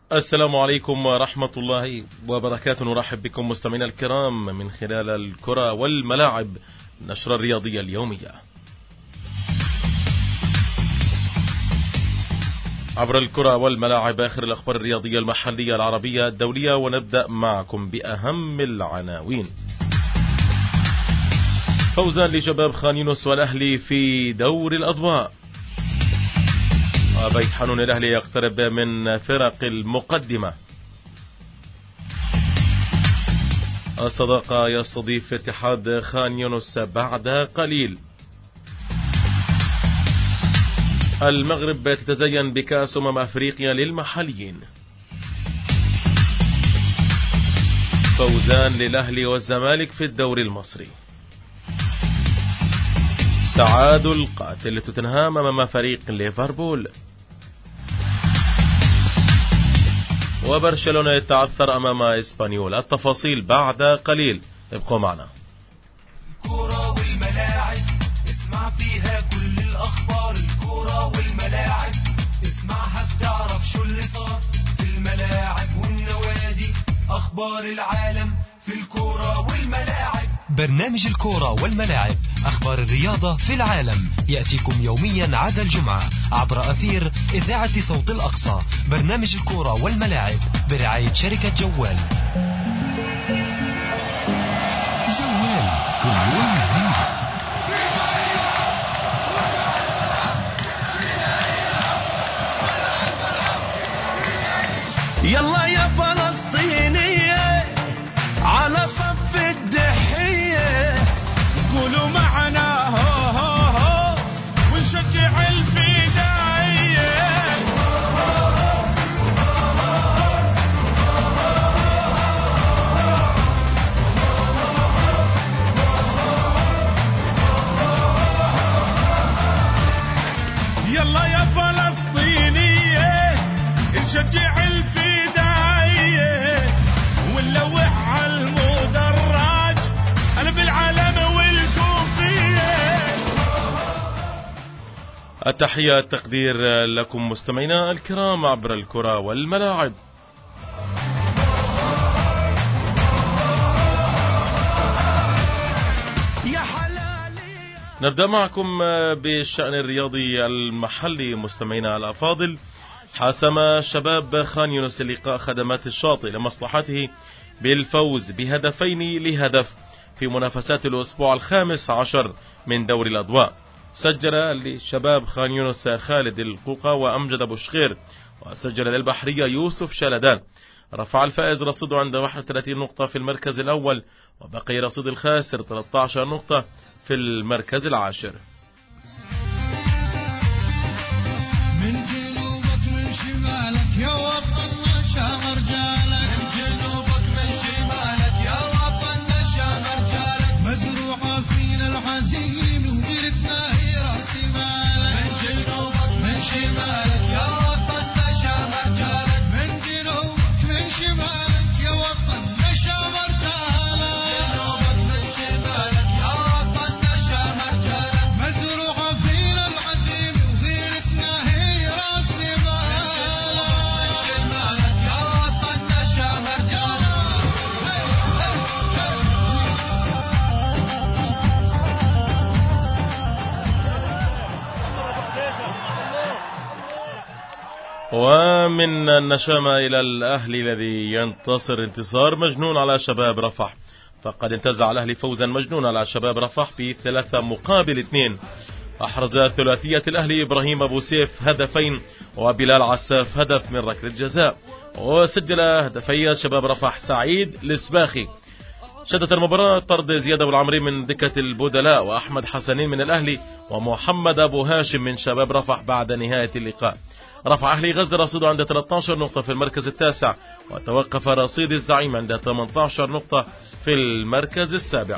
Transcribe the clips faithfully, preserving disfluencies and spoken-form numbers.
السلام عليكم ورحمة الله وبركاته. نرحب بكم مستمعينا الكرام من خلال الكرة والملاعب، نشرة الرياضية اليومية عبر الكرة والملاعب، آخر الأخبار الرياضية المحلية العربية الدولية. ونبدأ معكم بأهم العناوين. فوزان لشباب خان يونس والأهلي في دور الأضواء. بيت حنون الأهلي يقترب من فرق المقدمة. الصداقة يستضيف اتحاد خان يونس بعد قليل. المغرب تتزين بكأس أمم أفريقيا للمحليين. فوزان للأهلي والزمالك في الدوري المصري. تعادل قاتل توتنهام أمام فريق ليفربول. وبرشلونة يتعثر أمام إسبانيول. التفاصيل بعد قليل، ابقوا معنا. الكرة والملاعب اسمع فيها كل الأخبار. الكرة والملاعب اسمعها بتعرف شو اللي صار في الملاعب والنوادي. أخبار العالم في الكرة والملاعب. برنامج الكرة والملاعب، أخبار الرياضة في العالم، يأتيكم يوميا عدا الجمعة عبر أثير إذاعة صوت الأقصى. برنامج الكرة والملاعب برعاية شركة جوال. جوال كل يوم جديد. يلا يا فلسطينية على صف الدحية، قولوا معنا هو هو هو ونشجع الفدائية. يلا يا فلسطينية نشجع الفدائية ونلوح على المدرج أنا بالعلم والكوفية. التحية التقدير لكم مستمعينا الكرام عبر الكرة والملاعب. نبدأ معكم بالشأن الرياضي المحلي مستمعينا الأفاضل. حاسم شباب خان يونس اللقاء خدمات الشاطئ لمصلحته بالفوز بهدفين لهدف في منافسات الأسبوع الخامس عشر من دوري الأضواء. سجل لشباب خان يونس خالد القوقا وأمجد أبو شخير، وسجل للبحرية يوسف شلدان. رفع الفائز رصيده عند واحد وثلاثين نقطة في المركز الأول، وبقي رصيد الخاسر ثلاثة عشر نقطة في المركز العاشر. ومن النشامة إلى الأهلي الذي ينتصر انتصار مجنون على شباب رفح. فقد انتزع الأهلي فوزا مجنون على شباب رفح بثلاثة مقابل اثنين. أحرز ثلاثية الأهلي إبراهيم أبو سيف هدفين، وبلال عساف هدف من ركلة جزاء. وسجل هدفي شباب رفح سعيد الإسباخي. شدت المباراة طرد زياد أبو العمري من دكة البدلاء، وأحمد حسنين من الأهلي، ومحمد أبو هاشم من شباب رفح بعد نهاية اللقاء. رفع أهلي غزة رصيده عند ثلاثة عشر نقطة في المركز التاسع، وتوقف رصيد الزعيم عند ثمانية عشر نقطة في المركز السابع.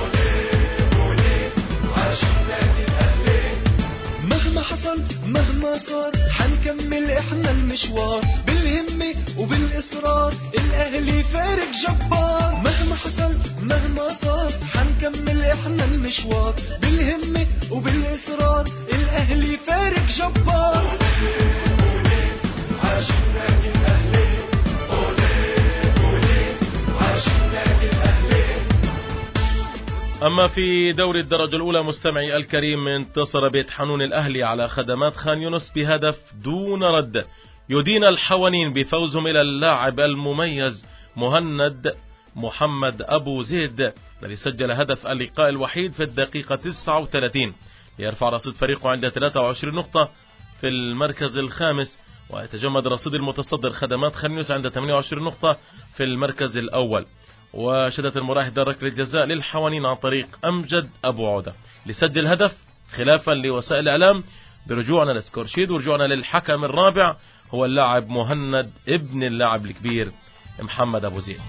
مهما حصل مهما صار حنكمل احنا المشوار بالهمة وبالإصرار. الأهلي فارق جبار. مهما حصل مهما صار حنكمل احنا المشوار بالهمة وبالإصرار. الأهلي فارق جبار. عاش النادي الأهلي. أما في دوري الدرجة الأولى مستمعي الكريم، انتصر بيت حنون الأهلي على خدمات خان يونس بهدف دون رد. يدين الحوانين بفوزهم إلى اللاعب المميز مهند محمد أبو زيد الذي سجل هدف اللقاء الوحيد في الدقيقة تسعة وثلاثين، ليرفع رصيد فريقه عند ثلاثة وعشرين نقطة في المركز الخامس، ويتجمد رصيد المتصدر خدمات خان يونس عند ثمانية وعشرين نقطة في المركز الأول. وشدت المراهدة ركلة الجزاء للحوانين عن طريق أمجد أبو عودة لسجل هدف، خلافا لوسائل الإعلام برجوعنا لسكورشيد ورجوعنا للحكم الرابع هو اللاعب مهند ابن اللاعب الكبير محمد أبو زيد.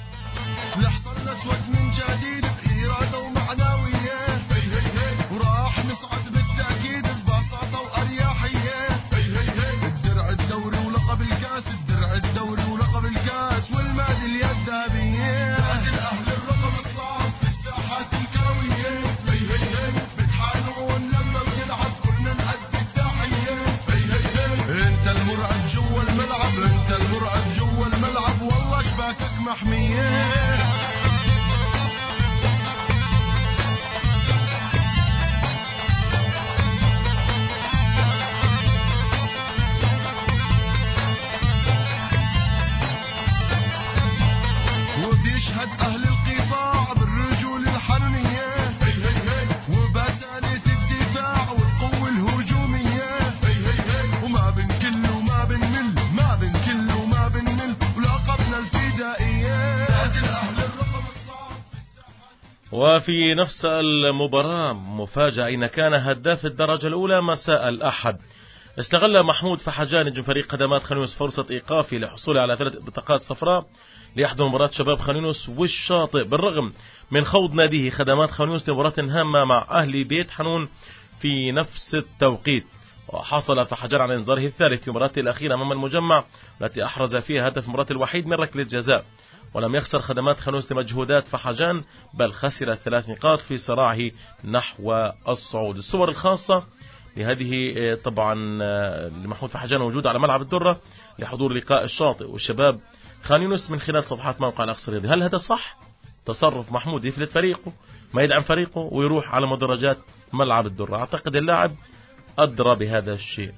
وفي نفس المباراة مفاجأة أين كان هداف الدرجة الأولى مساء الأحد. استغل محمود فحجان نجم فريق خدمات خان يونس فرصة إيقافي لحصوله على ثلاث بطاقات صفراء ليحضر مباراة شباب خان يونس والشاطئ، بالرغم من خوض ناديه خدمات خان يونس لمباراة هامة مع أهلي بيت حنون في نفس التوقيت. وحصل فحجان على إنذاره الثالث في مباراته الأخيرة أمام المجمع التي أحرز فيها هدف مباراة الوحيد من ركلة جزاء. ولم يخسر خدمات خان يونس لمجهودات فحجان، بل خسر ثلاث نقاط في صراعه نحو الصعود. الصور الخاصة لهذه طبعا لمحمود فحجان موجودة على ملعب الدرة لحضور لقاء الشاطئ والشباب خان يونس من خلال صفحات موقع الأقصى الرياضي. هل هذا صح؟ تصرف محمود يفلت فريقه، ما يدعم فريقه ويروح على مدرجات ملعب الدرة؟ أعتقد اللاعب أدرى بهذا الشيء.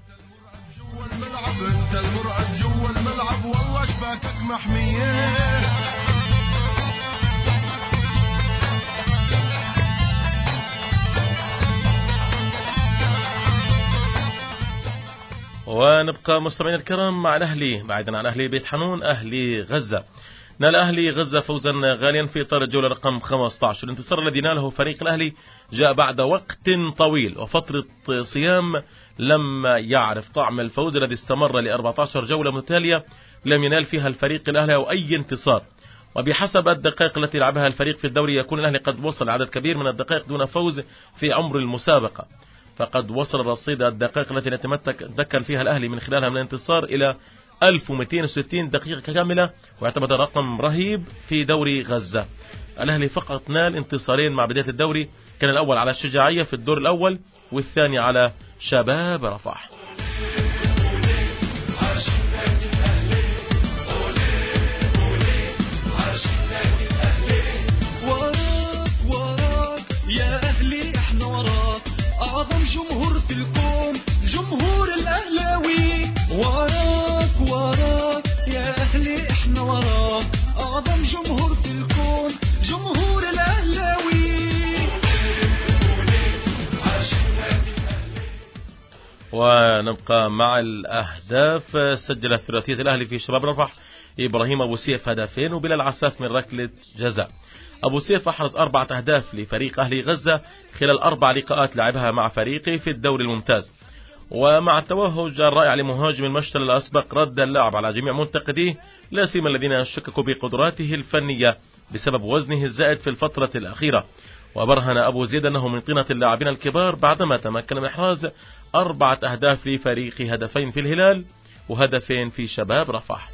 ونبقى مستمعين الكرام مع الأهلي بعيدا عن أهلي بيت حنون. أهلي غزة، نال أهلي غزة فوزا غاليا في إطار الجولة رقم خمسة عشر. الانتصار الذي ناله فريق الأهلي جاء بعد وقت طويل وفترة صيام لم يعرف طعم الفوز الذي استمر ل أربعة عشر جولة متتالية لم ينال فيها الفريق الأهلي أو أي انتصار. وبحسب الدقائق التي لعبها الفريق في الدوري يكون الأهلي قد وصل عدد كبير من الدقائق دون فوز في عمر المسابقة، فقد وصل رصيد الدقائق التي يتمكن فيها الأهلي من خلالها من الانتصار إلى ألف ومئتين وستين دقيقة كاملة، ويعتبر رقم رهيب في دوري غزة. الأهلي فقط نال انتصارين مع بداية الدوري، كان الأول على الشجاعية في الدور الأول والثاني على شباب رفح. أعظم جمهور في الكون جمهور الأهلاوي، وراك وراك يا أهلي إحنا وراك، أعظم جمهور في الكون جمهور الأهلاوي. ونبقى مع الأهداف. سجل ثلاثية الأهلي في شباب رفح إبراهيم أبو سيف هدفين وبلال عساف من ركلة جزاء. أبو سيف أحرز أربعة أهداف لفريق أهلي غزة خلال أربع لقاءات لعبها مع فريقه في الدوري الممتاز. ومع التوهج الرائع لمهاجم المشتل الأسبق رد اللعب على جميع منتقديه، لا سيما الذين شككوا بقدراته الفنية بسبب وزنه الزائد في الفترة الأخيرة. وبرهن أبو زيد أنه من قيمة اللاعبين الكبار بعدما تمكن من إحراز أربعة أهداف لفريقه، هدفين في الهلال وهدفين في شباب رفح.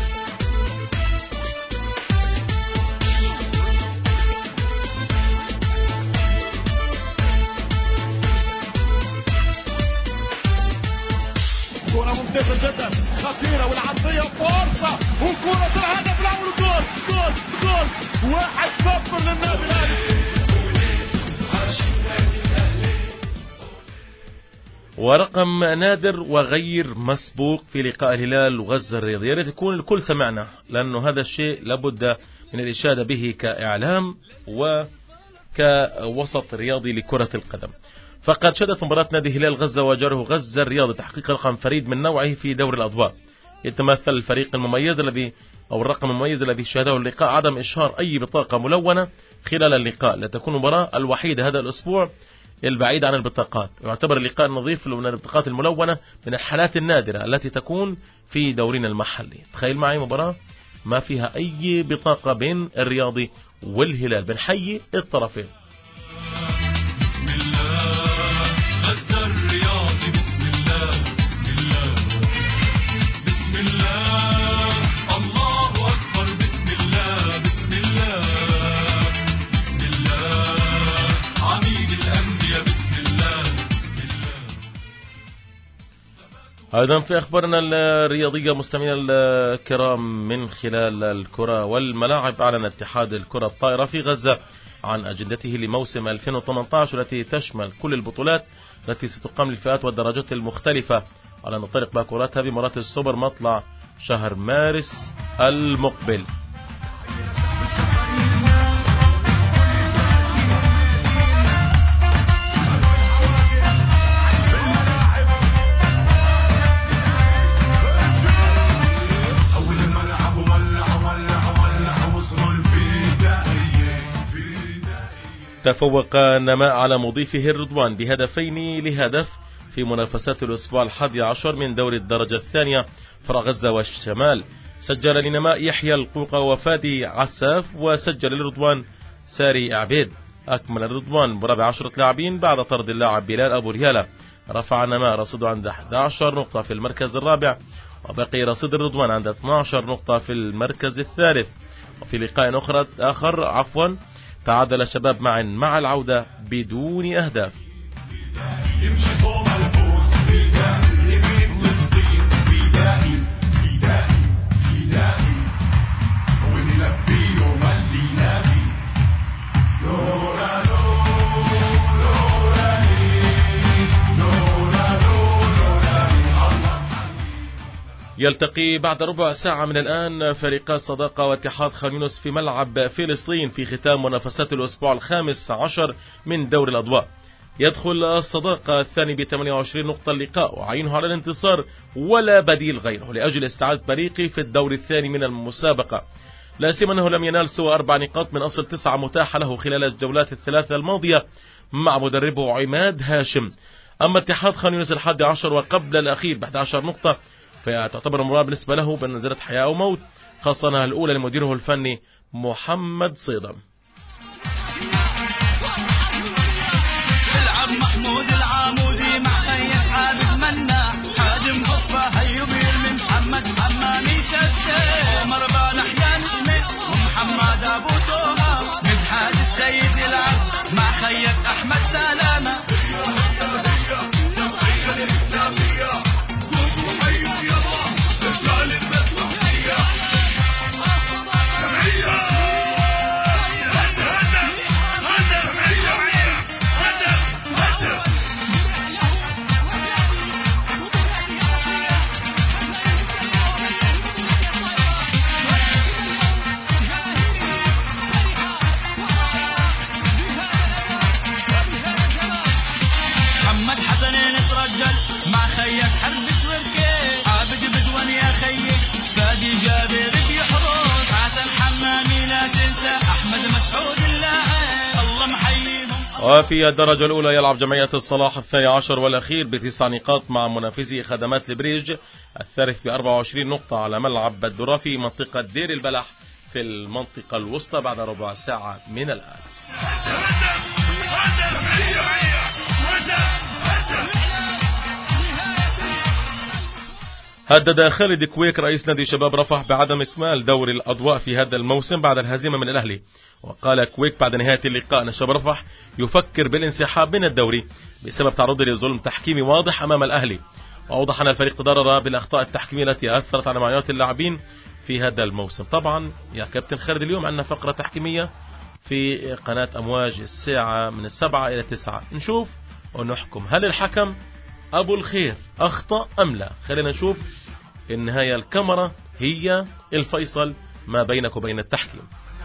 كرة ممتازة جدا خطيرة والعرضية فرصة وكرة الهدف الأول، جول جول جول واحد صفر للنادي الأهلي. ورقم نادر وغير مسبوق في لقاء الهلال وغزة الرياضي. يا ريت يكون الكل سمعنا، لأنه هذا الشيء لابد من الإشادة به كإعلام وكوسط رياضي لكرة القدم. فقد شهدت مباراة نادي هلال غزة وجاره غزة الرياضي تحقيق رقم فريد من نوعه في دوري الأضواء. يتمثل الفريق المميز الذي أو الرقم المميز الذي شهده اللقاء عدم إشهار أي بطاقة ملونة خلال اللقاء، لتكون المباراة الوحيدة هذا الأسبوع البعيد عن البطاقات. يعتبر اللقاء النظيف من البطاقات الملونة من الحالات النادرة التي تكون في دورنا المحلي. تخيل معي مباراة ما فيها أي بطاقة بين الرياضي والهلال. بنحيي الطرفين. بسم الله غزة الرياضي، بسم الله بسم الله بسم الله الله أكبر، بسم الله بسم الله بسم الله عميد الأنبياء، بسم الله بسم الله. أيضا في أخبارنا الرياضية مستمعينا الكرام من خلال الكرة والملاعب، أعلن اتحاد الكرة الطائرة في غزة عن أجندته لموسم ألفين وثمانية عشر التي تشمل كل البطولات التي ستقام للفئات والدرجات المختلفة على نطلق باكوراتها بمباراة السوبر مطلع شهر مارس المقبل. تفوق نماء على مضيفه الرضوان بهدفين لهدف في منافسات الأسبوع الحادي عشر من دوري الدرجة الثانية فرع غزة والشمال. سجل لنماء يحيى القوقة وفادي عساف، وسجل للرضوان ساري عبيد. أكمل الرضوان بربع عشرة لاعبين بعد طرد اللاعب بلال أبو ريالة. رفع نماء رصيده عند أحد عشر نقطة في المركز الرابع، وبقي رصيد الرضوان عند اثنتي عشرة نقطة في المركز الثالث. وفي لقاء أخر آخر عفوا تعادل الشباب معا مع العودة بدون أهداف. يمشي صوب الفوز فدائي، يبيد فلسطين فدائي فدائي فدائي، ونلبي يوم اللي نبي لورا لورا لورا لورا. يلتقي بعد ربع ساعة من الآن فريقا الصداقة واتحاد خان يونس في ملعب فلسطين في ختام منافسات الأسبوع الخامس عشر من دوري الأضواء. يدخل الصداقة الثاني ب ثمانية وعشرين نقطة اللقاء، وعينه على الانتصار ولا بديل غيره لأجل استعادة فريقه في الدور الثاني من المسابقة، لا سيما أنه لم ينال سوى أربع نقاط من أصل تسعة متاحة له خلال الجولات الثلاثة الماضية مع مدربه عماد هاشم. أما اتحاد خان يونس الحادي عشر وقبل الأخير ب أحد عشر نقطة، فتعتبر المباراة بالنسبة له بمنزلة حياة أو موت، خاصة أنها الأولى لمديره الفني محمد صيدم. يلعب محمود العامودي مع خيط عابد منا، حاجم غفة هيبير من محمد حمامي شتى، مربى لحيان شميت ومحمد أبو توها، مدحاد السيد يلعب مع خيط أحمد سلامة. وفي الدرجة الأولى يلعب جمعية الصلاح الثاني عشر والأخير بتسع نقاط مع منافسه خدمات البريج الثالث بأربع وعشرين نقطة على ملعب الدرة في منطقة دير البلح في المنطقة الوسطى بعد ربع ساعة من الآن. هدد خالد كويك رئيس نادي شباب رفح بعدم إكمال دوري الأضواء في هذا الموسم بعد الهزيمة من الأهلي. وقال كويك بعد نهاية اللقاء أن شباب رفح يفكر بالانسحاب من الدوري بسبب تعرضه لظلم تحكيمي واضح أمام الأهلي. وأوضح أن الفريق تضرر بالأخطاء التحكيمية التي أثرت على معنويات اللاعبين في هذا الموسم. طبعا يا كابتن خالد اليوم عندنا فقرة تحكيمية في قناة أمواج الساعة من السبعة إلى تسعة، نشوف ونحكم هل الحكم أبو الخير أخطأ أم لا؟ خلينا نشوف النهاية. الكاميرا هي الفيصل ما بينك وبين التحكيم.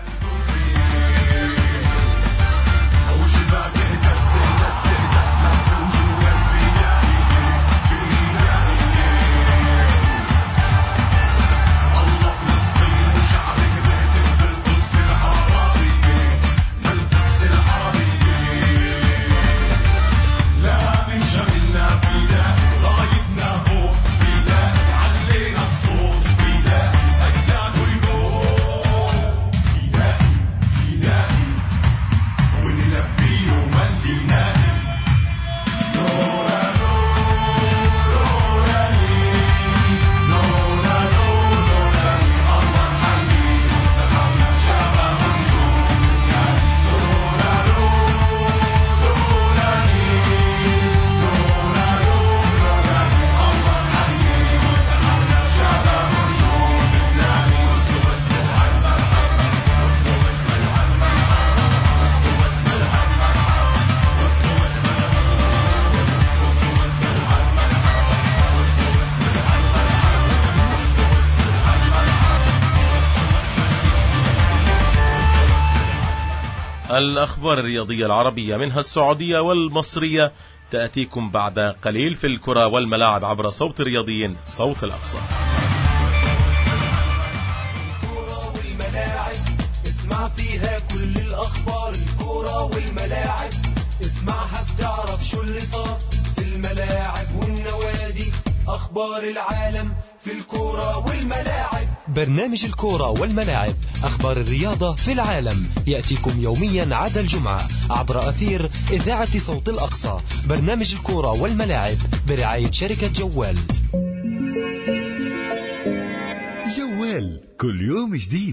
الأخبار الرياضية العربية منها السعودية والمصرية تأتيكم بعد قليل في الكرة والملاعب عبر صوت الرياضيين صوت الأقصى. الكرة والملاعب اسمع فيها كل الأخبار. الكرة والملاعب اسمعها بتعرف شو اللي صار في الملاعب والنوادي. أخبار العالم في الكرة والملاعب. برنامج الكورة والملاعب أخبار الرياضة في العالم يأتيكم يوميا عدا الجمعة عبر أثير إذاعة صوت الأقصى. برنامج الكورة والملاعب برعاية شركة جوال. جوال كل يوم جديد.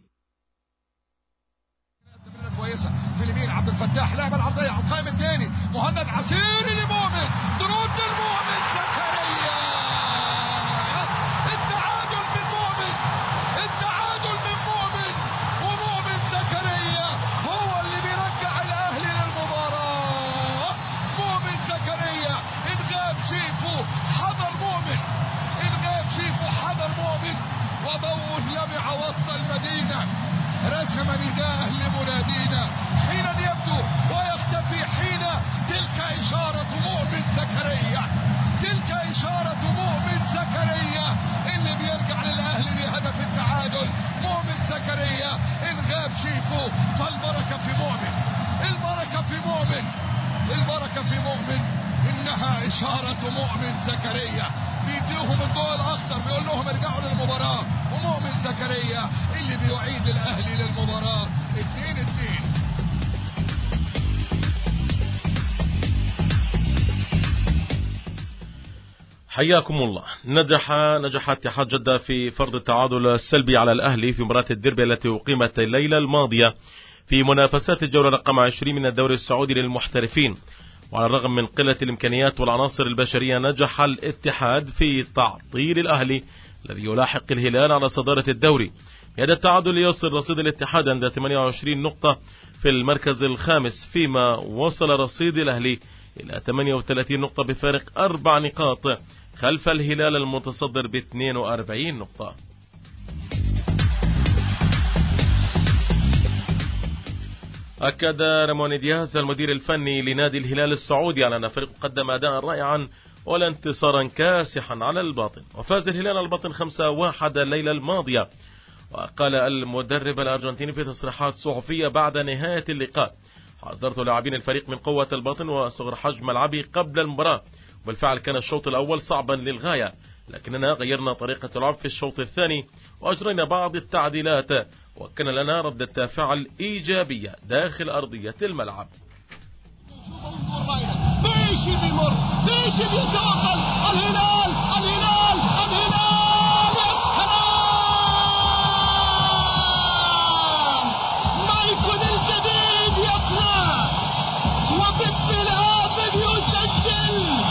كويسه في اليمين عبد الفتاح لعب العرضيه على القائم الثاني مهند عسيري لمؤمن ترد المؤمن زكريا. التعادل من مؤمن التعادل من مؤمن ومؤمن زكريا هو اللي بيرجع الاهلي للمباراه. مؤمن زكريا ان غاب شيفو حضر مؤمن ان غاب شيفو حضر مؤمن وضوء لمع وسط المدينه. رسم نداء لمنادينا حينا يبدو ويختفي حين تلك إشارة مؤمن زكريا. تلك إشارة مؤمن زكريا اللي بيرجع للأهلي بهدف التعادل. مؤمن زكريا إن غاب شيفو فالبركة في مؤمن. البركة في مؤمن البركة في مؤمن. إنها إشارة مؤمن زكريا بيديهم الضوء الأخضر بيقول لهم ارجعوا للمباراة. ومؤمن زكريا اللي بيعيد الأهلي للمباراة. اثنين اثنين. حياكم الله. نجح نجح اتحاد جدة في فرض التعادل السلبي على الأهلي في مباراة الديربي التي أقيمت الليلة الماضية في منافسات الجولة رقم عشرين من الدوري السعودي للمحترفين. وعلى الرغم من قلة الإمكانيات والعناصر البشرية نجح الاتحاد في تعطيل الأهلي الذي يلاحق الهلال على صدارة الدوري. هذا التعادل يصل رصيد الاتحاد عند ثمانية وعشرين نقطة في المركز الخامس، فيما وصل رصيد الأهلي إلى ثمانية وثلاثين نقطة بفارق أربع نقاط خلف الهلال المتصدر ب اثنين وأربعين نقطة. أكد رامون دياز المدير الفني لنادي الهلال السعودي على أن فريقه قدم أداء رائعا ولا انتصارا كاسحا على الباطن، وفاز الهلال على الباطن خمسة واحد الليلة الماضية. وقال المدرب الأرجنتيني في تصريحات صحفية بعد نهاية اللقاء: حذرت لاعبين الفريق من قوة الباطن وصغر حجم ملعبه قبل المباراة، وبالفعل كان الشوط الأول صعبا للغاية، لكننا غيرنا طريقة اللعب في الشوط الثاني وأجرينا بعض التعديلات وكان لنا ردة فعل إيجابية داخل أرضية الملعب. بيشي بيمر بيشي بيتوصل الهلال الهلال الهلال يا سلام. مايكون الجديد يصنع وبالتلعاب يسجل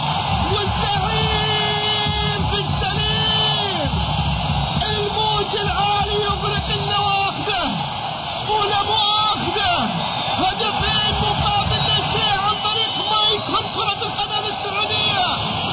والزعيم في السليم. الموج العالي يغرق النواخذه ولا مؤاخذه. هدفين مقابل لا شيء عن طريق مايكون كرة القدم السعودية.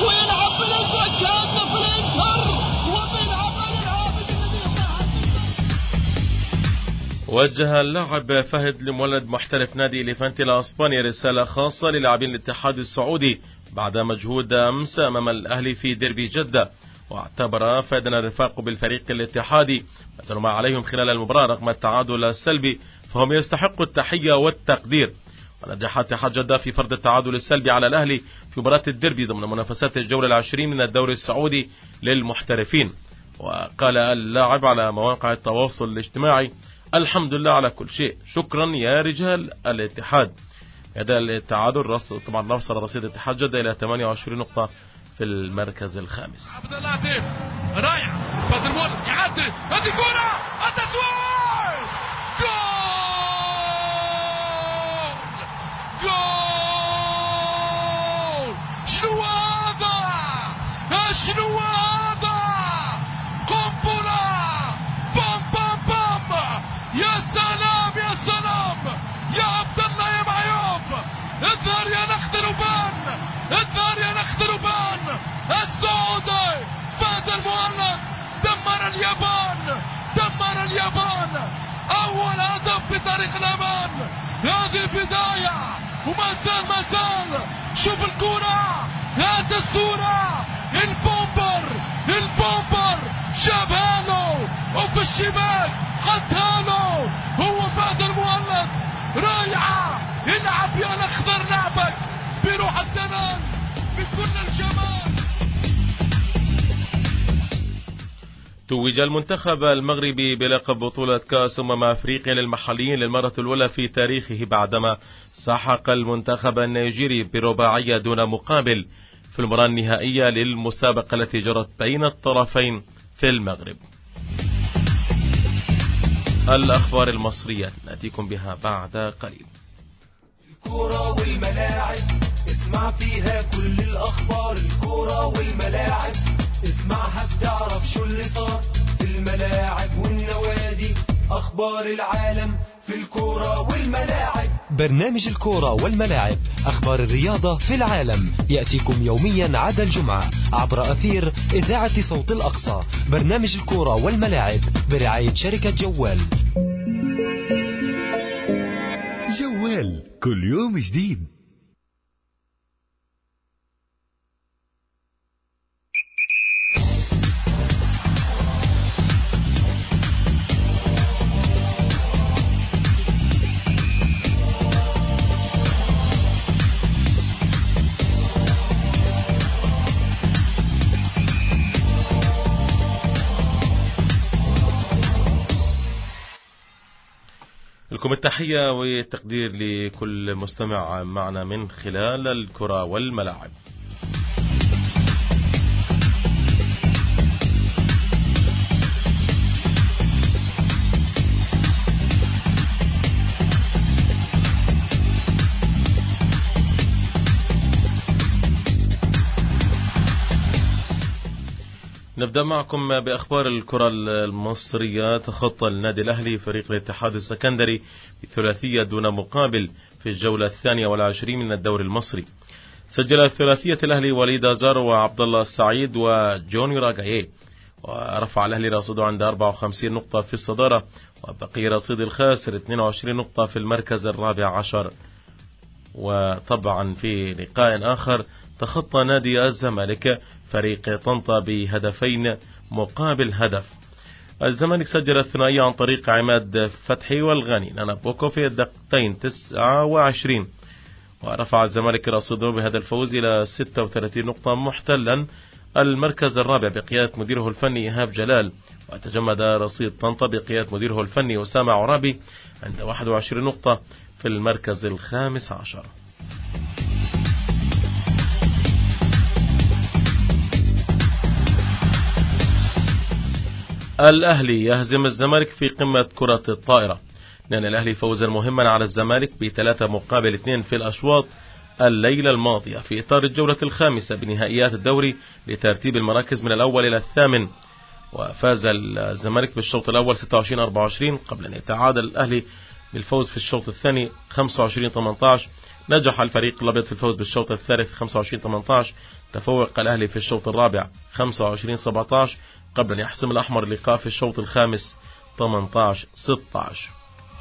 وجه اللاعب فهد المولد محترف نادي إليفانتي الأسباني رسالة خاصة للاعبين الاتحاد السعودي بعد مجهود أمس أمام الأهلي في ديربي جدة، واعتبر فهد الرفاق بالفريق الاتحادي بذلوا ما عليهم خلال المباراة رغم التعادل السلبي، فهم يستحقوا التحية والتقدير. ونجح اتحاد جدة في فرض التعادل السلبي على الأهلي في مباراة الديربي ضمن منافسات الجولة العشرين من الدوري السعودي للمحترفين. وقال اللاعب على مواقع التواصل الاجتماعي: الحمد لله على كل شيء، شكرا يا رجال الاتحاد. هذا التعادل طبعا وصل رصيد اتحاد جدة إلى ثمانية وعشرين نقطة في المركز الخامس. عبد اللطيف رايح بدر مول يعدي، هذه كرة التسويق، جول جول. شنو هذا؟ شنو هذا؟ قنبلة، بام بام بام. يا سلام يا سلام يا عبد الله يا معيوف، اظهر يا نخت ربان، اظهر يا نخت ربان. السعودي فهد المولد دمر اليابان، دمر اليابان. اول هدف بتاريخ اليابان، هذه البداية وما زال ما زال. شوف الكرة، هات الصورة، البومبر البومبر جابها له وفي الشمال حطها له. هو فهد المولد رايعة، العب يا الاخضر لعبك بروح التنان بكل الجمال. توج المنتخب المغربي بلقب بطولة كأس أمم أفريقيا للمحليين للمرة الأولى في تاريخه بعدما سحق المنتخب النيجيري برباعية دون مقابل في المباراة النهائية للمسابقة التي جرت بين الطرفين في المغرب. الأخبار المصرية نأتيكم بها بعد قليل. الكورة والملاعب اسمع فيها كل الأخبار، الكورة والملاعب اسمعها بتعرف شو اللي صار في الملاعب والنوادي، أخبار العالم في الكورة والملاعب. برنامج الكورة والملاعب، أخبار الرياضة في العالم، يأتيكم يوميا عدا الجمعة عبر أثير إذاعة صوت الأقصى. برنامج الكورة والملاعب برعاية شركة جوال. جوال كل يوم جديد. لكم التحية والتقدير لكل مستمع معنا من خلال الكرة والملاعب. نبدأ معكم بأخبار الكرة المصرية. تخطى النادي الأهلي فريق الاتحاد السكندري بثلاثية دون مقابل في الجولة الثانية والعشرين من الدوري المصري. سجل ثلاثية الأهلي وليد أزار وعبد الله السعيد وجوني راجاييه، ورفع الأهلي رصيده عند أربعة وخمسين نقطة في الصدارة، وبقي رصيد الخاسر اثنين وعشرين نقطة في المركز الرابع عشر. وطبعا في لقاء آخر تخطى نادي الزمالك فريق طنطا بهدفين مقابل هدف. الزمالك سجل الثنائية عن طريق عماد فتحي والغني نانا بوكو في الدقيقتين تسعة وعشرين، ورفع الزمالك رصيده بهذا الفوز إلى ستة وثلاثين نقطة، محتلا المركز الرابع بقيادة مديره الفني إيهاب جلال. وتجمد رصيد طنطا بقيادة مديره الفني أسامة عرابي عند واحد وعشرين نقطة في المركز الخامس عشر. الأهلي يهزم الزمالك في قمة كرة الطائرة. نال الأهلي فوزا مهما على الزمالك بثلاثة مقابل اثنين في الأشواط الليلة الماضية في إطار الجولة الخامسة بنهائيات الدوري لترتيب المراكز من الأول إلى الثامن. وفاز الزمالك بالشوط الأول ستة وعشرين أربعة وعشرين قبل أن يتعادل الأهلي بالفوز في الشوط الثاني خمسة وعشرين ثمانية عشر. نجح الفريق الأبيض في الفوز بالشوط الثالث خمسة وعشرين ثمانية عشر. تفوق الأهلي في الشوط الرابع خمسة وعشرين سبعة عشر قبل أن يحسم الأحمر اللقاء في الشوط الخامس ثمانية عشر ستة عشر.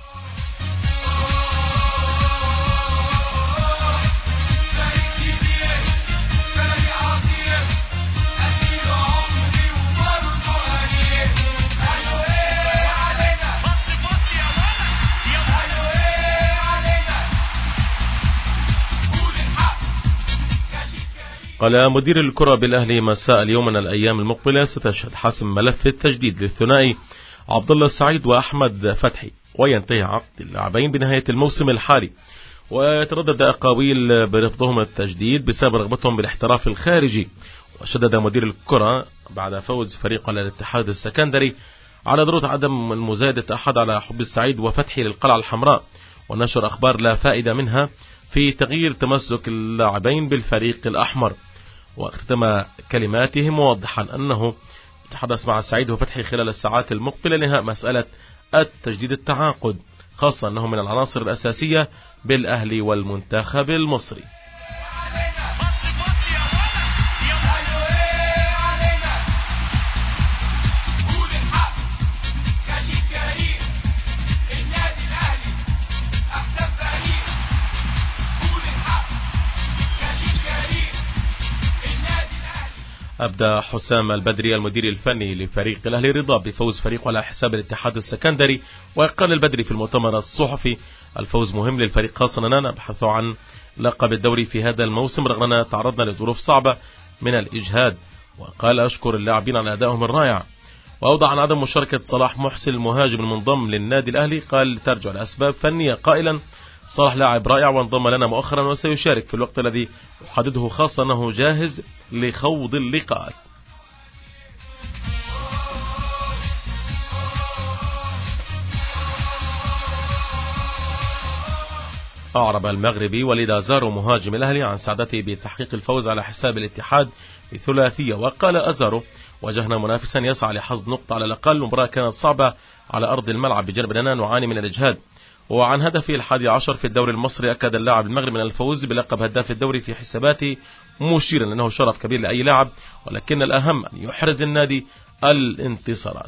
قال مدير الكرة بالأهلي مساء اليوم من الأيام المقبلة ستشهد حسم ملف التجديد للثنائي عبد الله السعيد وأحمد فتحي، وينتهي عقد اللاعبين بنهاية الموسم الحالي. ويتردد أقاويل برفضهم التجديد بسبب رغبتهم بالاحتراف الخارجي. وشدد مدير الكرة بعد فوز فريق على الاتحاد السكندري على ضرورة عدم المزايدة أحد على حب السعيد وفتحي للقلعة الحمراء، ونشر أخبار لا فائدة منها في تغيير تمسك اللاعبين بالفريق الأحمر. واختتم كلماته موضحا أنه يتحدث مع السعيد وفتحي خلال الساعات المقبلة لنهاء مسألة التجديد التعاقد، خاصة أنه من العناصر الأساسية بالأهلي والمنتخب المصري. أبدى حسام البدري المدير الفني لفريق الأهلي رضا بفوز فريقه على حساب الاتحاد السكندري. وقال البدري في المؤتمر الصحفي الفوز مهم للفريق، خاصة أننا نبحث عن لقب الدوري في هذا الموسم رغم أننا تعرضنا لظروف صعبة من الإجهاد. وقال أشكر اللاعبين على أدائهم الرائع. وأوضح عن عدم مشاركة صلاح محسن المهاجم المنضم للنادي الأهلي، قال ترجع لأسباب فنية، قائلا صلاح لاعب رائع وانضم لنا مؤخرا وسيشارك في الوقت الذي يحدده، خاصة أنه جاهز لخوض اللقاءات. أعرب المغربي وليد أزارو مهاجم الأهلي عن سعادته بتحقيق الفوز على حساب الاتحاد بثلاثية. وقال أزارو واجهنا منافسا يسعى لحصد نقطة على الأقل، المباراة كانت صعبة على أرض الملعب بجانب أننا نعاني من الإجهاد. وعن هدفه الحادي عشر في الدوري المصري أكد اللاعب المغربي من الفوز بلقب هداف الدوري في حساباته، مشيرا أنه شرف كبير لأي لاعب، ولكن الأهم أن يحرز النادي الانتصارات.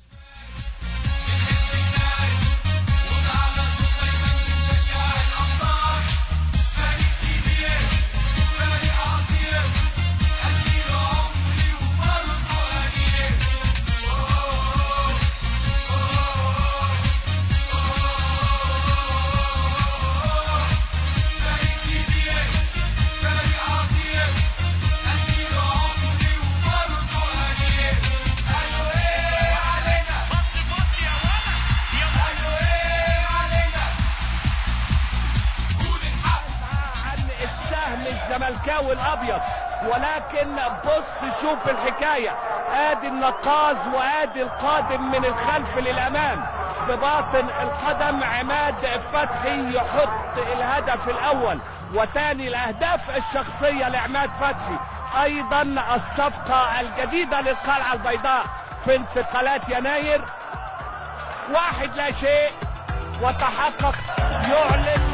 الزملكاوي الابيض، ولكن بص شوف الحكايه، ادي النقاز وادي القادم من الخلف للامام بباطن القدم. عماد فتحي يحط الهدف الاول وثاني الاهداف الشخصيه لعماد فتحي. ايضا الصفقه الجديده للقلعه البيضاء في انتقالات يناير، واحد لا شيء وتحقق. يعلن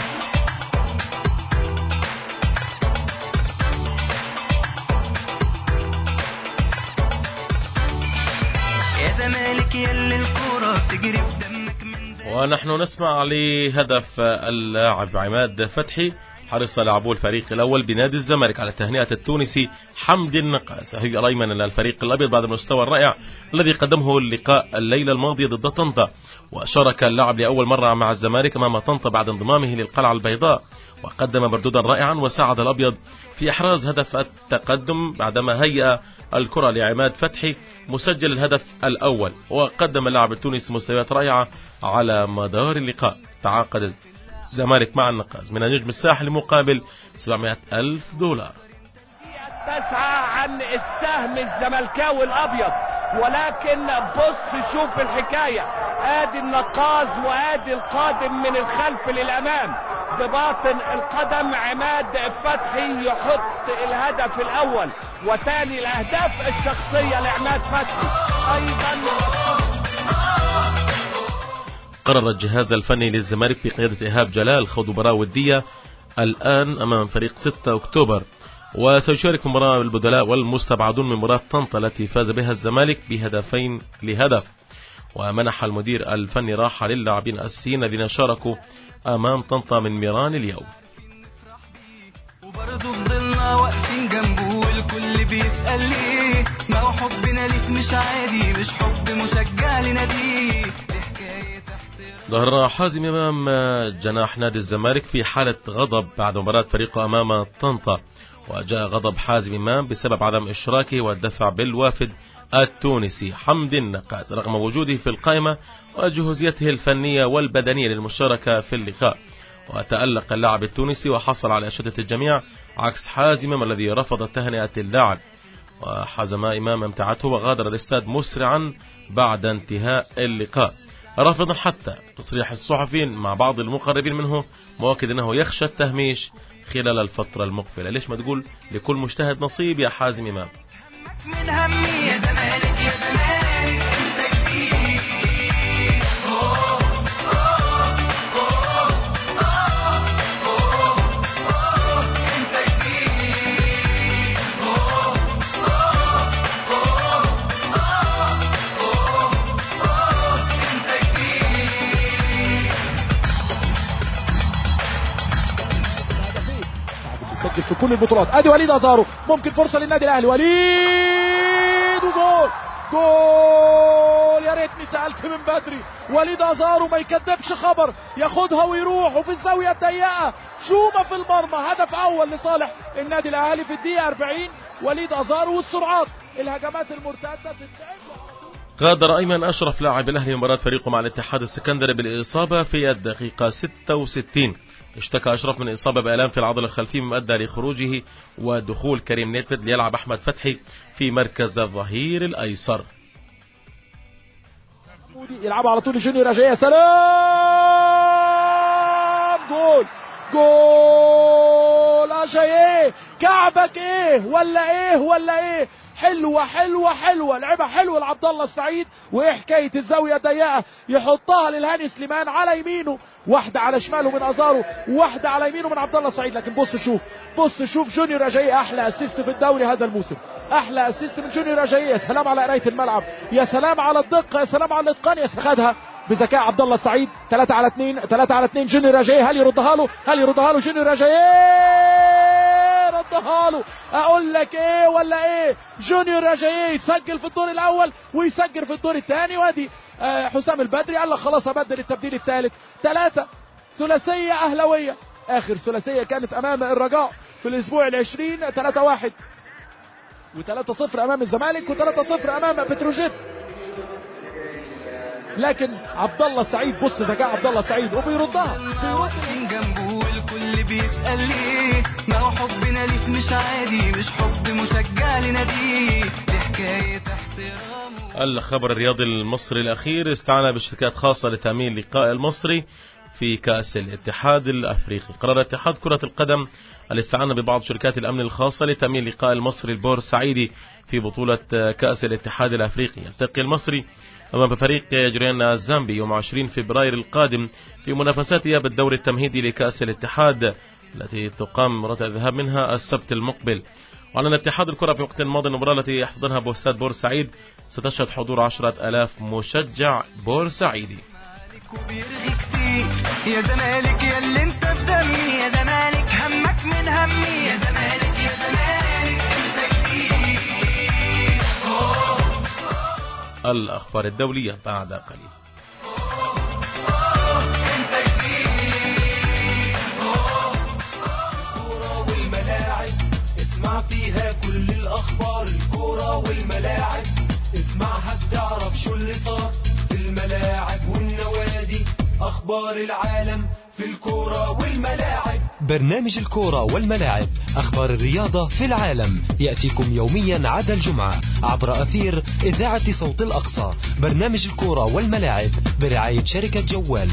ونحن نسمع لهدف اللاعب عماد فتحي. حرص لاعبو الفريق الأول بنادي الزمالك على تهنئة التونسي حمدي النقاز هي أيمن للفريق الأبيض بعد المستوى الرائع الذي قدمه اللقاء الليلة الماضية ضد طنطا. وشارك اللاعب لأول مرة مع الزمالك أمام طنطا بعد انضمامه للقلعة البيضاء، وقدم مردودا رائعا وساعد الأبيض في إحراز هدف التقدم بعدما هيأ الكرة لعماد فتحي مسجل الهدف الأول. وقدم اللاعب التونسي مستويات رائعة على مدار اللقاء. تعاقد الزمالك مع النقاز من النجم الساحلي مقابل سبعمائة ألف دولار. تسعى عن السهم الزملكاوي الأبيض، ولكن بص شوف الحكاية، ادي النقاز وادي القادم من الخلف للأمام بباطن القدم. عماد فتحي يحط الهدف الأول وثاني الأهداف الشخصية لعماد فتحي. أيضا قرر الجهاز الفني للزمالك بقيادة إيهاب جلال خوض مباراة ودية الآن أمام فريق ستة أكتوبر، وسيشارك في مباراة البدلاء والمستبعدون من مباراة طنطا التي فاز بها الزمالك بهدفين لهدف. ومنح المدير الفني راحة للاعبين الأساسيين الذين شاركوا أمام طنطا من ميران اليوم. وبرضه فضلنا واقفين جنبه والكل بيسأل ليه، ما هو حبنا ليك مش عادي، مش حب مشجع لناديه. ظهر حازم امام جناح نادي الزمالك في حالة غضب بعد مباراة فريقه امام طنطا، وجاء غضب حازم إمام بسبب عدم إشراكه والدفع بالوافد التونسي حمد النقاز رغم وجوده في القائمة وجهوزيته الفنية والبدنية للمشاركة في اللقاء. وتألق اللاعب التونسي وحصل على إشادة الجميع عكس حازم إمام الذي رفض تهنئة اللاعب. وحازم إمام امتعته وغادر الاستاد مسرعا بعد انتهاء اللقاء، رافضا حتى تصريح الصحفيين مع بعض المقربين منه، مؤكد أنه يخشى التهميش خلال الفترة المقبلة. ليش ما تقول لكل مجتهد نصيب يا حازم إمام. من همي يا زمالك يا زمالك انت كبير. أوه أوه أوه أوه أوه انت كبير. أوه أوه أوه أوه أوه انت كبير. بيسجل في كل البطولات. ادي وليد ازارو، ممكن فرصه للنادي الاهلي. وليد وجول جول. يا ريتني سالت من بدري. وليد ازارو ما يكذبش خبر، ياخدها ويروح وفي الزاويه الضيقه شومه في المرمى. هدف اول لصالح النادي الاهلي في الدقيقه أربعين. وليد ازارو والسرعات الهجمات المرتده تتلعب. غادر أيمن أشرف لاعب الأهلي مباراة فريقه مع الاتحاد السكندري بالإصابة في الدقيقة ستة وستين. اشتكى أشرف من إصابة بآلام في العضلة الخلفية مما أدى لخروجه ودخول كريم نيدفيد ليلعب أحمد فتحي في مركز الظهير الأيسر. يلعبها على طول جونيور أجاي. يا سلام. جول جول أجاي. كعبك ايه ولا ايه ولا ايه. حلوة حلوة حلوة لعبها حلوة لعبد الله السعيد. وايه حكاية الزاوية ضيقة يحطها للهاني سليمان على يمينه، واحدة على شماله من ازارو وواحدة على يمينه من عبد الله السعيد. لكن بص شوف بص شوف جونيور أجاي احلى اسيست في الدوري هذا الموسم، احلى اسيست من جونيور أجاي. يا سلام على قراية الملعب، يا سلام على الدقة، يا سلام على الاتقان. يا خدها بذكاء عبد الله السعيد. ثلاثة على اثنين ثلاثة على اثنين جونيور أجاي. هل يردها له هل يردها له جونيور أجاي؟ ردها له. اقول لك ايه ولا ايه. جونيور أجاي يسجل في الدور الاول ويسجل في الدور الثاني. وادي آه حسام البدري قال لك خلاص ابدل التبديل الثالث. ثلاثة ثلاثية اهلاوية. اخر ثلاثية كانت امام الرجاء في الاسبوع العشرين ثلاثة واحد وثلاثة صفر امام الزمالك وثلاثة صفر امام بتروجيت. لكن عبد الله السعيد بص ذكاء عبد الله السعيد وبيردها واقفين جنبه والكل بيسأل ليه. ما هو حبنا ليك مش عادي، مش حب مشجع لناديه، دي حكاية احترامه. الخبر الرياضي المصري الأخير استعان بشركات خاصة لتأمين لقاء المصري في كأس الاتحاد الأفريقي. قرر اتحاد كرة القدم الاستعانة ببعض شركات الأمن الخاصة لتأمين لقاء المصري البورسعيدي في بطولة كأس الاتحاد الأفريقي. يلتقي المصري أمام فريق جريان الزامبي يوم عشرين فبراير القادم في منافسات إياب الدور التمهيدي لكأس الاتحاد التي تقام مرة الذهاب منها السبت المقبل. وأعلن اتحاد الكرة في وقت ماضي المباراة التي يحتضنها بوستاد بورسعيد ستشهد حضور عشرة آلاف مشجع بورسعيدي. يا زمالك يا اللي انت في دمي، يا زمالك همك من همي، يا زمالك يا زمالك انت كبير. الأخبار الدولية بعد قليل. الكورة والملاعب اسمع فيها كل الأخبار. الكورة والملاعب اسمعها بتعرف شو اللي صار في الملاعب والنوادي. أخبار العالم في الكورة والملاعب. برنامج الكورة والملاعب، أخبار الرياضة في العالم، يأتيكم يوميا عدا الجمعة عبر أثير إذاعة صوت الأقصى. برنامج الكورة والملاعب برعاية شركة جوال.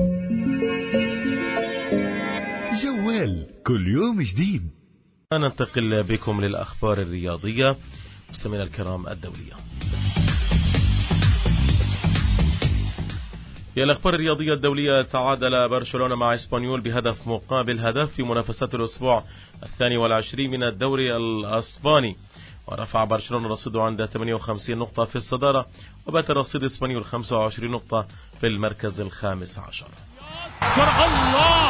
جوال كل يوم جديد. ننتقل بكم للأخبار الرياضية مستمعينا الكرام الدولية. في الأخبار الرياضية الدولية تعادل برشلونة مع إسبانيول بهدف مقابل هدف في منافسات الأسبوع الثاني والعشرين من الدوري الأسباني، ورفع برشلونة رصيده عند ثمانية وخمسين نقطة في الصدارة، وبات رصيد إسبانيول خمسة وعشرين نقطة في المركز الخامس عشر. الله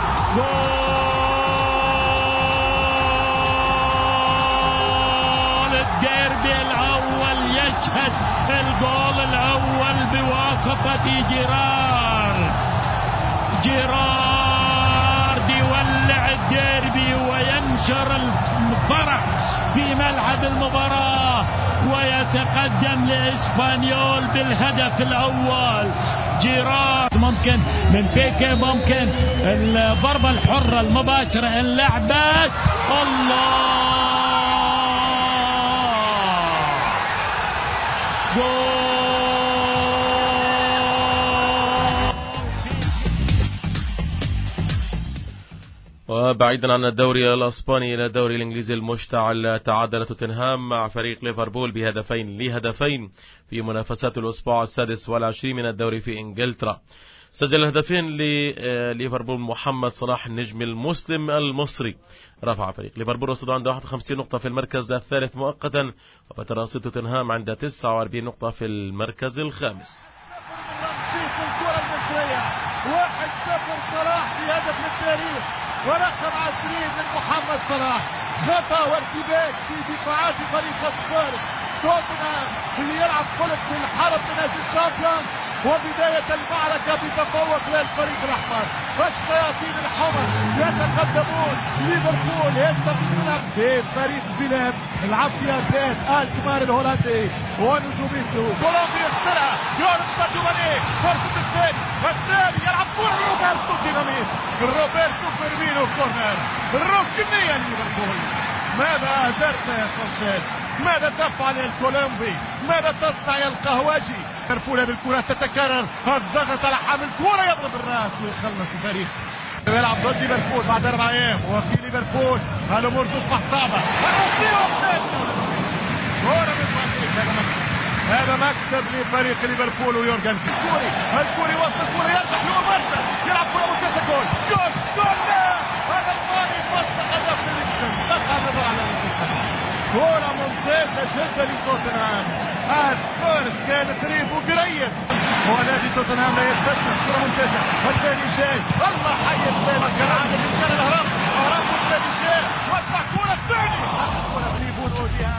جول الديربي الأول، يشهد الجول الأول بواسطة جيرار. جيرارد يولع الديربي وينشر ينتشر الفرح في ملعب المباراة ويتقدم لإسبانيول بالهدف الأول. جيرارد ممكن من بيكي، ممكن الضربة الحرة المباشرة اللعبة. الله جول. وبعيدا عن الدوري الاسباني الى الدوري الانجليزي المشتعل، تعادل توتنهام مع فريق ليفربول بهدفين لهدفين في منافسات الاسبوع السادس والعشرين من الدوري في انجلترا. سجل هدفين لليفربول محمد صلاح النجم المسلم المصري. رفع فريق ليفربول رصيده عند واحد وخمسين نقطة في المركز الثالث مؤقتا، وبات رصيد توتنهام عند تسعة وأربعين نقطة في المركز الخامس. واحد صفر صلاح في هدف للتاريخ ورقم عشرين من محمد صلاح. خطأ وارتباك في دفاعات فريق سبيرز. توتنهام اللي يلعب خلف في الحرب من أجل الشامبيونز، وبداية المعركة بتفوق للفريق الأحمر. الشياطين الحمر يتقدمون، ليفربول يستقبلون بفريق فيلاب. العب فيها زيت الكمار الهولندي ونجوميته. كولومبيا يخترع يعرف ساديو ماني، فرصة الثاني الثاني يلعب كورة روبرتو ديناميت. روبرتو فيرمينو كورنر ركنية ليفربول. ماذا أهدرت يا سانشيز؟ ماذا تفعل يا الكولومبي؟ ماذا تصنع يا القهوجي؟ ليفربول هذه الكرة تتكرر، الضغط على حامل الكرة يضرب الراس ويخلص الفريق. يلعب ضد ليفربول بعد أربع أيام، وفي ليفربول الأمور تصبح صعبة. كرة من مدريد، هذا مكسب، هذا مكسب لفريق ليفربول ويورجن الكوري. الكوري وصل الكرة يرجع لمباشر، يلعب كرة مرتدة، جول جول جول. لا هذا الماني وصل هدف لليكسن، قطع النظر على اليكسن. كرة ممتازة جدا لتوتنهام. سبيرز كانت قريب وقريب، ونادي توتنهام لا يستسلم. كرة ممتازة والثاني جاي، الله حي الثاني كان عامل كان الهرب هرب والثاني جاي وقع كرة الثاني. كرة بليفون أوديها.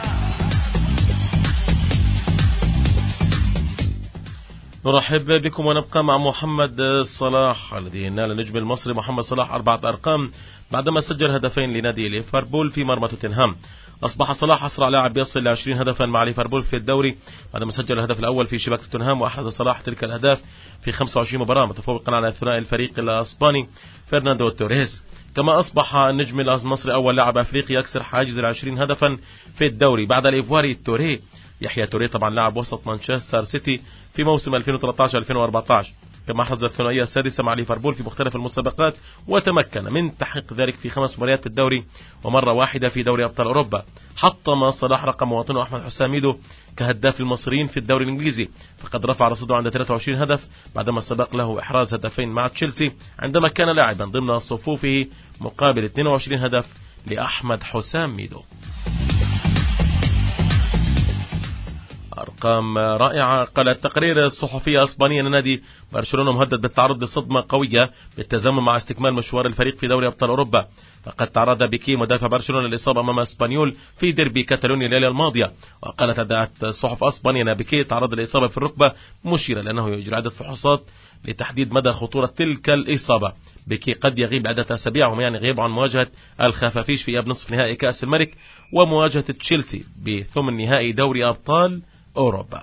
نرحب بكم ونبقى مع محمد صلاح الذي نال النجم المصري محمد صلاح أربعة أرقام بعدما سجل هدفين لنادي ليفربول في مرمى توتنهام. أصبح صلاح أسرع لاعب يصل ل عشرين هدفا مع ليفربول في الدوري بعدما سجل الهدف الأول في شباك توتنهام، وأحرز صلاح تلك الأهداف في خمسة وعشرين مباراة متفوقا على ثنائي الفريق الأسباني فرناندو توريس. كما أصبح النجم المصري أول لاعب أفريقي يكسر حاجز العشرين هدفا في الدوري بعد الإيفواري توري. يحيى توري طبعا لاعب وسط مانشستر سيتي في موسم ألفين وثلاثة عشر ألفين وأربعة عشر. كما أحرز الثنائية السادسة مع ليفربول في مختلف المسابقات، وتمكن من تحقيق ذلك في خمس مباريات في الدوري ومرة واحدة في دوري أبطال أوروبا. حطم صلاح رقم مواطنه أحمد حسام ميدو كهداف المصريين في الدوري الإنجليزي، فقد رفع رصيده عند ثلاثة وعشرين هدف بعدما سبق له إحراز هدفين مع تشيلسي عندما كان لاعبا ضمن صفوفه مقابل اثنين وعشرين هدف لأحمد حسام ميدو. أرقام رائعة. قال التقرير الصحفي الإسباني أن نادي برشلونة مهدد بالتعرض لصدمة قوية بالتزامن مع استكمال مشوار الفريق في دوري أبطال أوروبا. فقد تعرض بيكي مدافع برشلونة للإصابة أمام اسبانيول في ديربي كاتالونيا الليلة الماضية. وقالت أدعت صحف أسبانيا أن بيكي تعرض للإصابة في الركبة، مشيرة لأنه يجري عدة فحوصات لتحديد مدى خطورة تلك الإصابة. بيكي قد يغيب عدة أسابيع، وهم يعني غياب عن مواجهة الخفافيش في إياب نصف نهائي كأس الملك ومواجهة تشيلسي بثمن نهائي دوري أبطال أوروبا.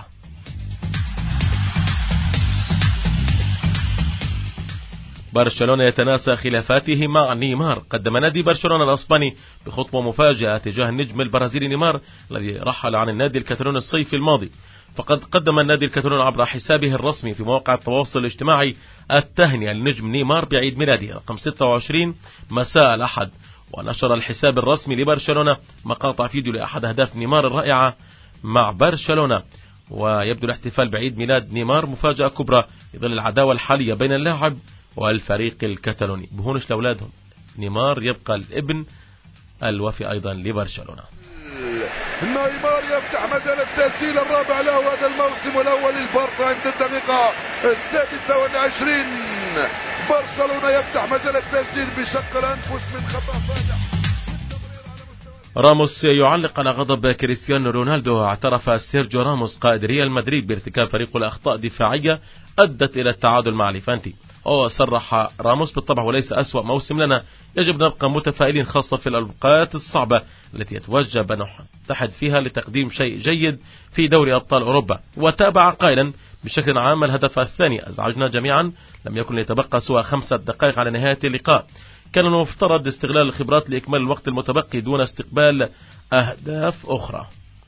برشلونة يتناسى خلافاته مع نيمار. قدم نادي برشلونة الأسباني بخطوة مفاجئة تجاه النجم البرازيلي نيمار الذي رحل عن النادي الكاتالوني الصيف الماضي. فقد قدم النادي الكاتالوني عبر حسابه الرسمي في مواقع التواصل الاجتماعي التهنئة للنجم نيمار بعيد ميلاده رقم ستة وعشرين مساء الأحد. ونشر الحساب الرسمي لبرشلونة مقاطع فيديو لأحد أهداف نيمار الرائعة مع برشلونة. ويبدو الاحتفال بعيد ميلاد نيمار مفاجأة كبرى في ظل العداوة الحالية بين اللاعب والفريق الكتالوني. بهونش لأولادهم. نيمار يبقى الابن الوفي أيضا لبرشلونة. نيمار يفتح مجال التسجيل الرابع له هذا الموسم والأول للبارسا عند الدقيقة السادسة والعشرين. برشلونة يفتح مجال التسجيل بشق الأنفس من خطأ فادح. راموس يعلق على غضب كريستيانو رونالدو. اعترف سيرجيو راموس قائد ريال مدريد بارتكاب فريقه الأخطاء دفاعية أدت إلى التعادل مع ليفانتي. وصرح راموس بالطبع وليس أسوأ موسم لنا، يجب نبقى متفائلين خاصة في الأوقات الصعبة التي يتوجب أن نتحد فيها لتقديم شيء جيد في دوري أبطال أوروبا. وتابع قائلا بشكل عام الهدف الثاني أزعجنا جميعا، لم يكن ليتبقى سوى خمسة دقائق على نهاية اللقاء، كان المفترض استغلال الخبرات لإكمال الوقت المتبقي دون استقبال أهداف أخرى.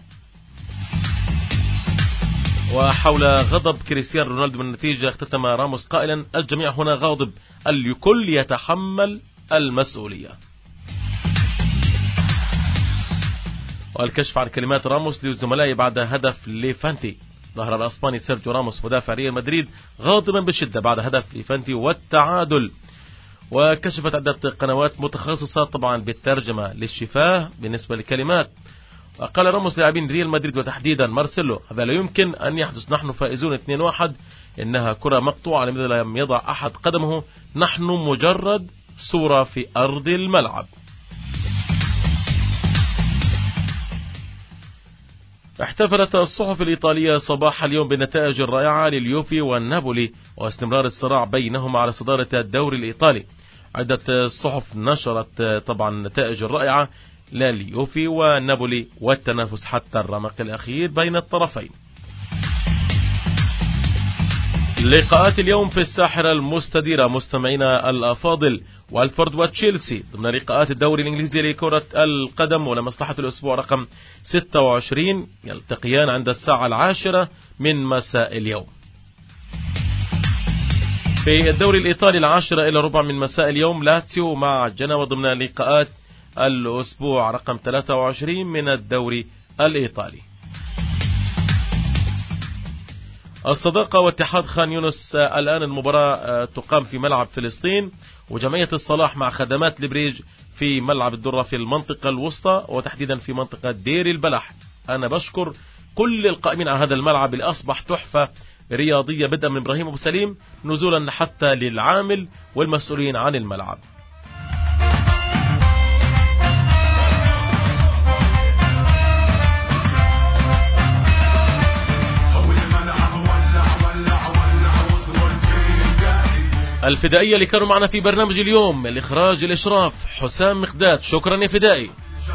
وحول غضب كريستيانو رونالدو من النتيجة اختتم راموس قائلا الجميع هنا غاضب، الكل يتحمل المسؤولية. والكشف عن كلمات راموس للزملاء بعد هدف ليفانتي. ظهر الأسباني سيرجيو راموس مدافع ريال مدريد غاضبا بشدة بعد هدف ليفانتي والتعادل. وكشفت عدة قنوات متخصصة طبعا بالترجمة للشفاه بالنسبة لكلمات. وقال راموس لاعبين ريال مدريد وتحديدا مارسيلو هذا لا يمكن أن يحدث، نحن فائزون اثنين واحد، إنها كرة مقطوعة لماذا لم يضع أحد قدمه، نحن مجرد صورة في أرض الملعب. احتفلت الصحف الإيطالية صباح اليوم بالنتائج الرائعة لليوفي والنابولي واستمرار الصراع بينهما على صدارة الدوري الإيطالي. عدة الصحف نشرت طبعا النتائج الرائعة لليوفي والنابولي والتنافس حتى الرمق الأخير بين الطرفين. لقاءات اليوم في الساحرة المستديرة مستمعينا الأفاضل، والفورد وتشيلسي ضمن لقاءات الدوري الإنجليزي لكرة القدم ولمصلحة الأسبوع رقم ستة وعشرين يلتقيان عند الساعة العاشرة من مساء اليوم. في الدوري الإيطالي العاشرة إلى ربع من مساء اليوم لاتسيو مع جنوا ضمن لقاءات الأسبوع رقم ثلاثة وعشرين من الدوري الإيطالي. الصداقة واتحاد خان يونس الآن المباراة تقام في ملعب فلسطين، وجمعية الصلاح مع خدمات البريج في ملعب الدرة في المنطقة الوسطى وتحديدا في منطقة دير البلح. أنا بشكر كل القائمين على هذا الملعب اللي أصبح تحفة رياضية بدءا من إبراهيم أبو سليم نزولا حتى للعامل والمسؤولين عن الملعب. الفدائية اللي كانوا معنا في برنامج اليوم، الإخراج الإشراف حسام مقداد، شكرا يا فدائي.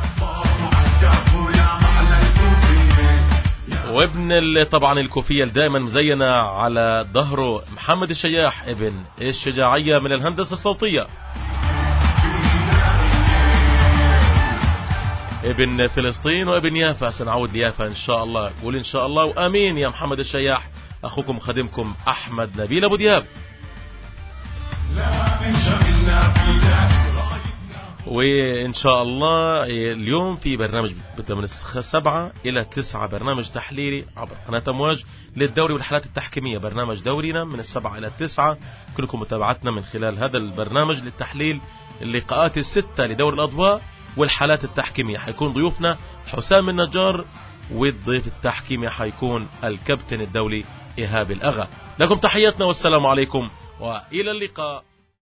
وابن طبعا الكوفية دائما مزينة على ظهره محمد الشياح ابن الشجاعية من الهندسة الصوتية، ابن فلسطين وابن يافا، سنعود ليافا إن شاء الله، قول إن شاء الله وآمين يا محمد الشياح. أخوكم خادمكم أحمد نبيل أبو دياب. وإن شاء الله اليوم في برنامج بدأ من سبعة إلى تسعة، برنامج تحليلي عبر قناة أمواج للدوري والحالات التحكيمية. برنامج دورينا من السبعة إلى التسعة، كلكم متابعتنا من خلال هذا البرنامج للتحليل اللقاءات الستة لدور الأضواء والحالات التحكيمية. حيكون ضيوفنا حسام النجار، والضيف التحكيمي حيكون الكابتن الدولي إيهاب الأغا. لكم تحياتنا والسلام عليكم وإلى اللقاء.